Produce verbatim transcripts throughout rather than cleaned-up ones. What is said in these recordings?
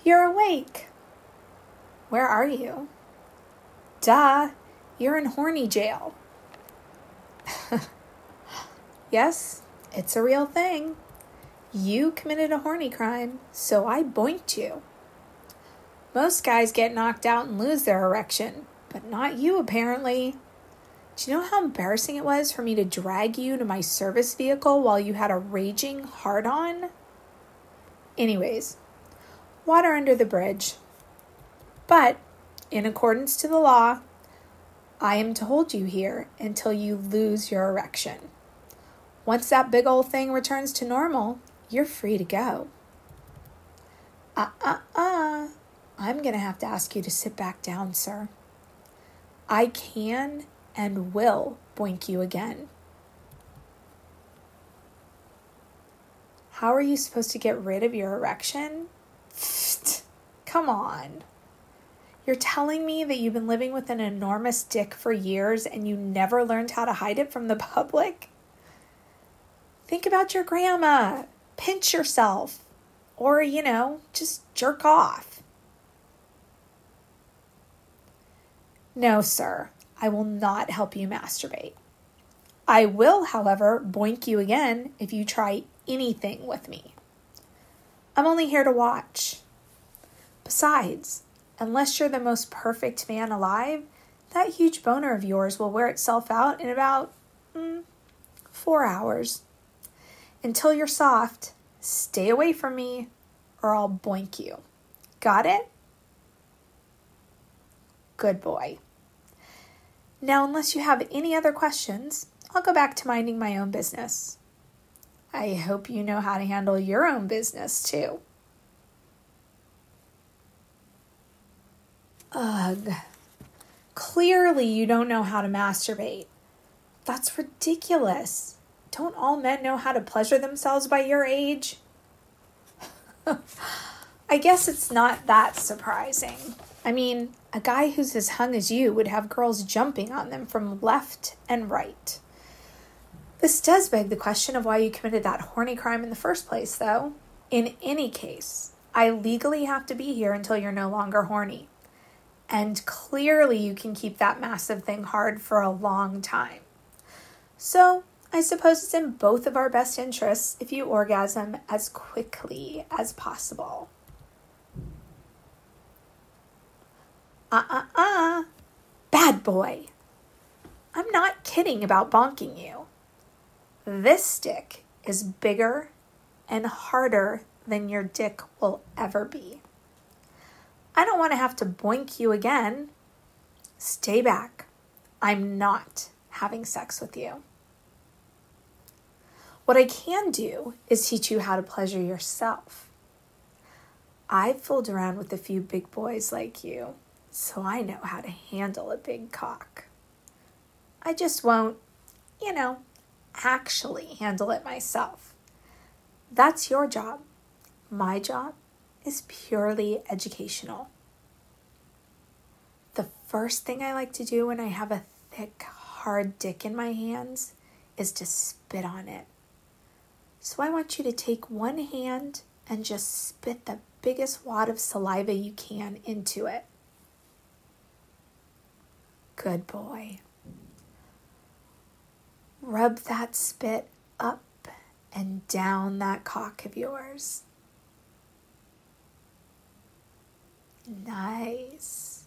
You're awake. Where are you? Duh, you're in horny jail. Yes, it's a real thing. You committed a horny crime, so I boinked you. Most guys get knocked out and lose their erection, but not you apparently. Do you know how embarrassing it was for me to drag you to my service vehicle while you had a raging hard-on? Anyways, water under the bridge. But, in accordance to the law, I am to hold you here until you lose your erection. Once that big old thing returns to normal, you're free to go. Uh-uh-uh. I'm going to have to ask you to sit back down, sir. I can and will boink you again. How are you supposed to get rid of your erection? Come on. You're telling me that you've been living with an enormous dick for years and you never learned how to hide it from the public? Think about your grandma. Pinch yourself. Or, you know, just jerk off. No, sir. I will not help you masturbate. I will, however, boink you again if you try anything with me. I'm only here to watch. Besides, unless you're the most perfect man alive, that huge boner of yours will wear itself out in about mm, four hours. Until you're soft, stay away from me or I'll boink you. Got it? Good boy. Now, unless you have any other questions, I'll go back to minding my own business. I hope you know how to handle your own business, too. Ugh. Clearly you don't know how to masturbate. That's ridiculous. Don't all men know how to pleasure themselves by your age? I guess it's not that surprising. I mean, a guy who's as hung as you would have girls jumping on them from left and right. This does beg the question of why you committed that horny crime in the first place, though. In any case, I legally have to be here until you're no longer horny. And clearly you can keep that massive thing hard for a long time. So, I suppose it's in both of our best interests if you orgasm as quickly as possible. Uh-uh-uh. Bad boy. I'm not kidding about bonking you. This stick is bigger and harder than your dick will ever be. I don't want to have to boink you again. Stay back. I'm not having sex with you. What I can do is teach you how to pleasure yourself. I've fooled around with a few big boys like you, so I know how to handle a big cock. I just won't, you know, actually handle it myself. That's your job. My job is purely educational. The first thing I like to do when I have a thick, hard dick in my hands is to spit on it. So I want you to take one hand and just spit the biggest wad of saliva you can into it. Good boy. Rub that spit up and down that cock of yours. Nice.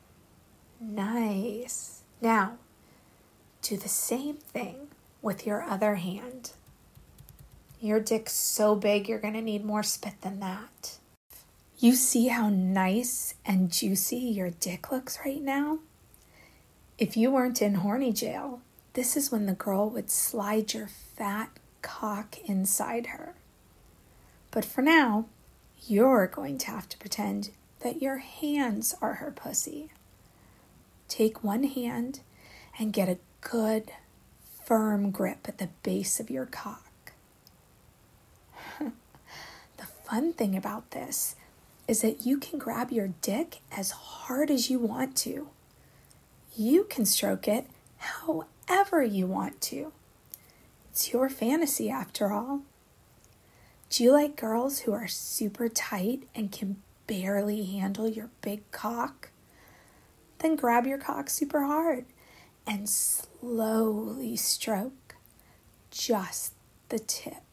Nice. Now, do the same thing with your other hand. Your dick's so big, you're going to need more spit than that. You see how nice and juicy your dick looks right now? If you weren't in horny jail, this is when the girl would slide your fat cock inside her. But for now, you're going to have to pretend that your hands are her pussy. Take one hand and get a good, firm grip at the base of your cock. The fun thing about this is that you can grab your dick as hard as you want to. You can stroke it however you want to. It's your fantasy after all. Do you like girls who are super tight and can barely handle your big cock, then grab your cock super hard and slowly stroke just the tip.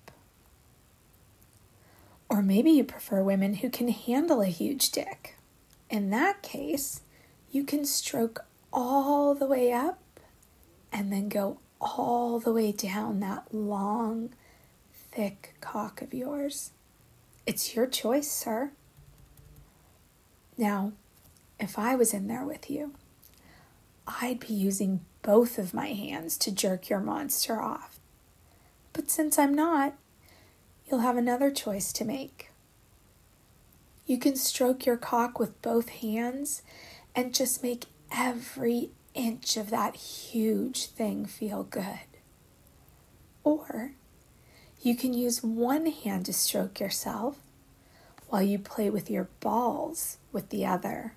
Or maybe you prefer women who can handle a huge dick. In that case, you can stroke all the way up and then go all the way down that long, thick cock of yours. It's your choice, sir. Now, if I was in there with you, I'd be using both of my hands to jerk your monster off. But since I'm not, you'll have another choice to make. You can stroke your cock with both hands and just make every inch of that huge thing feel good. Or you can use one hand to stroke yourself while you play with your balls with the other.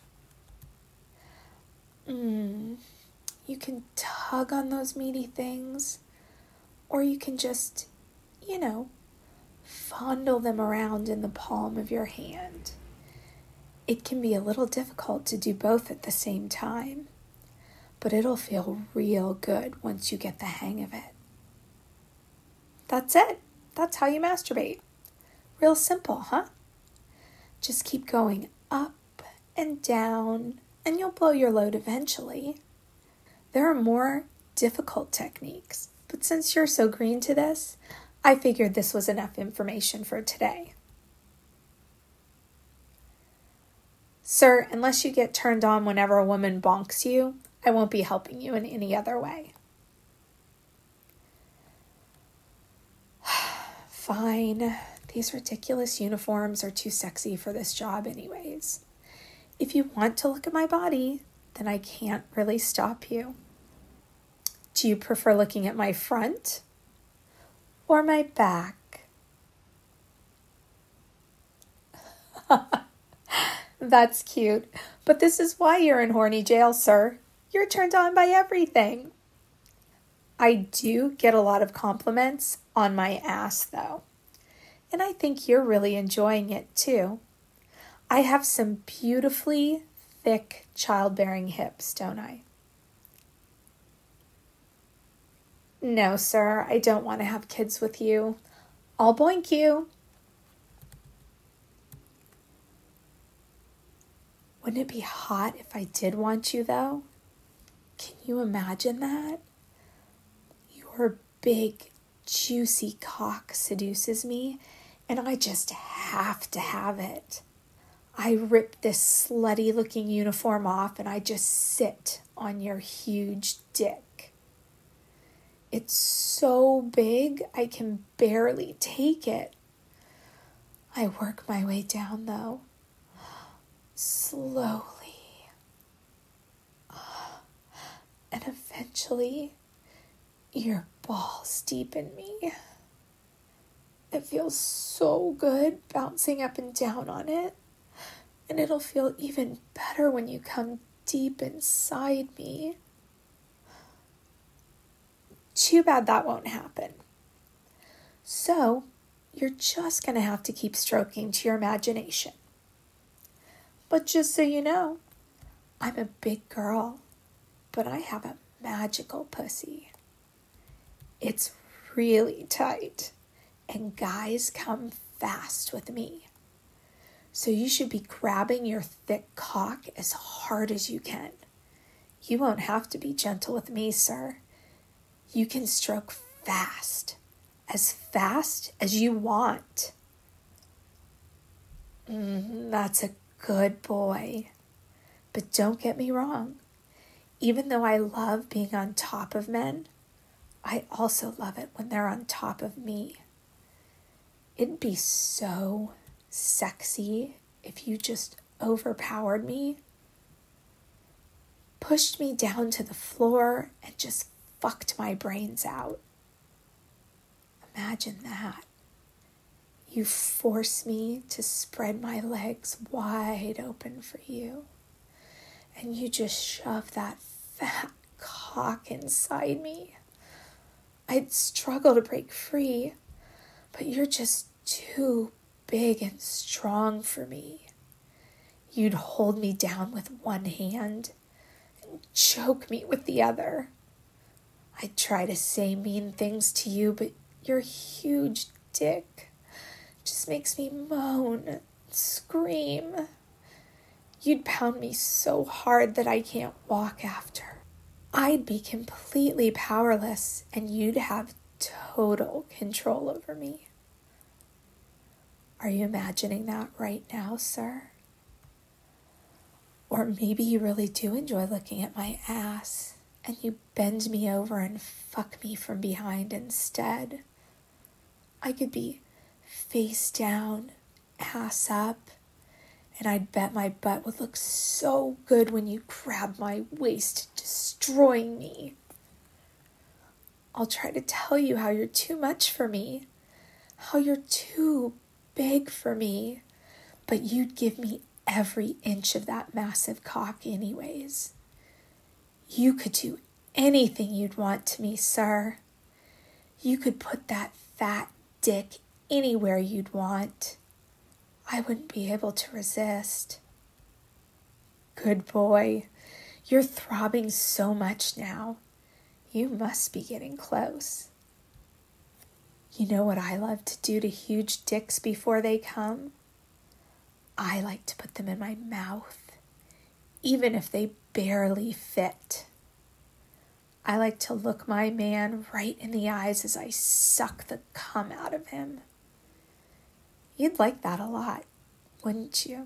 Mm, you can tug on those meaty things, or you can just, you know, fondle them around in the palm of your hand. It can be a little difficult to do both at the same time, but it'll feel real good once you get the hang of it. That's it. That's how you masturbate. Real simple, huh? Just keep going up and down, and you'll blow your load eventually. There are more difficult techniques, but since you're so green to this, I figured this was enough information for today. Sir, unless you get turned on whenever a woman bonks you, I won't be helping you in any other way. Fine. These ridiculous uniforms are too sexy for this job anyways. If you want to look at my body, then I can't really stop you. Do you prefer looking at my front or my back? That's cute, but this is why you're in horny jail, sir. You're turned on by everything. I do get a lot of compliments on my ass, though. And I think you're really enjoying it, too. I have some beautifully thick childbearing hips, don't I? No, sir, I don't want to have kids with you. I'll boink you. Wouldn't it be hot if I did want you, though? Can you imagine that? Your big, juicy cock seduces me, and I just have to have it. I rip this slutty-looking uniform off, and I just sit on your huge dick. It's so big, I can barely take it. I work my way down, though, slowly. And eventually, your balls deep in me. It feels so good bouncing up and down on it. And it'll feel even better when you come deep inside me. Too bad that won't happen. So, you're just going to have to keep stroking to your imagination. But just so you know, I'm a big girl, but I have a magical pussy. It's really tight, and guys come fast with me. So you should be grabbing your thick cock as hard as you can. You won't have to be gentle with me, sir. You can stroke fast, as fast as you want. Mm, that's a good boy. But don't get me wrong. Even though I love being on top of men, I also love it when they're on top of me. It'd be so sexy if you just overpowered me, pushed me down to the floor, and just fucked my brains out. Imagine that. You force me to spread my legs wide open for you, and you just shove that fat cock inside me. I'd struggle to break free, but you're just too big and strong for me. You'd hold me down with one hand and choke me with the other. I'd try to say mean things to you, but your huge dick just makes me moan, scream. You'd pound me so hard that I can't walk after. I'd be completely powerless, and you'd have total control over me. Are you imagining that right now, sir? Or maybe you really do enjoy looking at my ass, and you bend me over and fuck me from behind instead. I could be face down, ass up, and I'd bet my butt would look so good when you grab my waist, destroying me. I'll try to tell you how you're too much for me, how you're too big for me, but you'd give me every inch of that massive cock anyways. You could do anything you'd want to me, sir. You could put that fat dick anywhere you'd want. I wouldn't be able to resist. Good boy. You're throbbing so much now. You must be getting close. You know what I love to do to huge dicks before they come? I like to put them in my mouth, even if they barely fit. I like to look my man right in the eyes as I suck the cum out of him. You'd like that a lot, wouldn't you?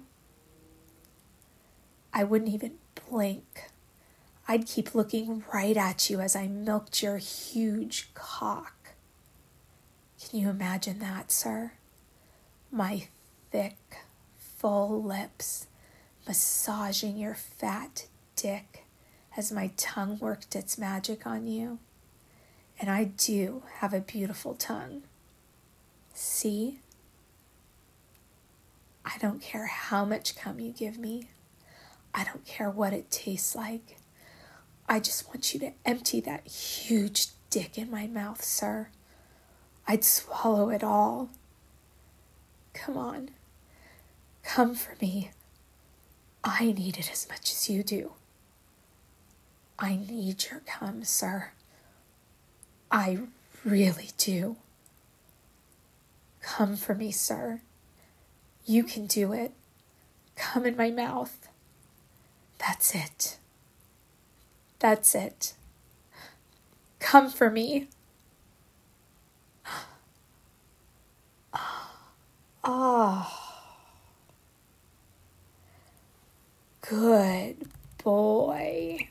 I wouldn't even blink. I'd keep looking right at you as I milked your huge cock. Can you imagine that, sir? My thick, full lips massaging your fat dick as my tongue worked its magic on you. And I do have a beautiful tongue. See? I don't care how much cum you give me. I don't care what it tastes like. I just want you to empty that huge dick in my mouth, sir. I'd swallow it all. Come on. Come for me. I need it as much as you do. I need your cum, sir. I really do. Come for me, sir. You can do it. Come in my mouth. That's it. That's it. Come for me. Oh. Good boy.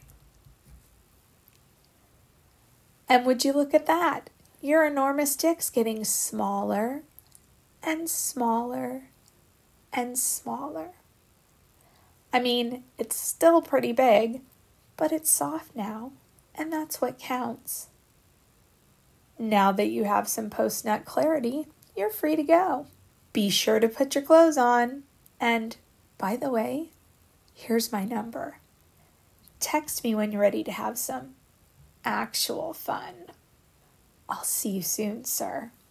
And would you look at that? Your enormous dick's getting smaller and smaller and smaller. I mean, it's still pretty big, but it's soft now, and that's what counts. Now that you have some post-nut clarity, you're free to go. Be sure to put your clothes on. And, by the way, here's my number. Text me when you're ready to have some actual fun. I'll see you soon, sir.